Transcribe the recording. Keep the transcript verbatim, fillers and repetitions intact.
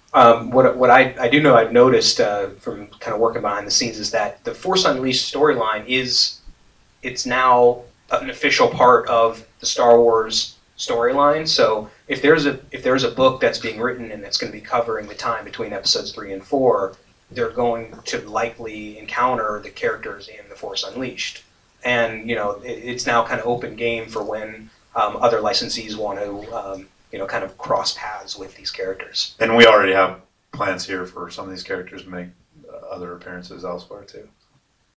Um, what what I, I do know I've noticed uh, from kind of working behind the scenes is that the Force Unleashed storyline is it's now an official part of the Star Wars storyline. So if there's a if there's a book that's being written and that's going to be covering the time between episodes three and four, they're going to likely encounter the characters in the Force Unleashed, and you know it, it's now kind of open game for when um, other licensees want to um, you know kind of cross paths with these characters. And we already have plans here for some of these characters to make uh, other appearances elsewhere too.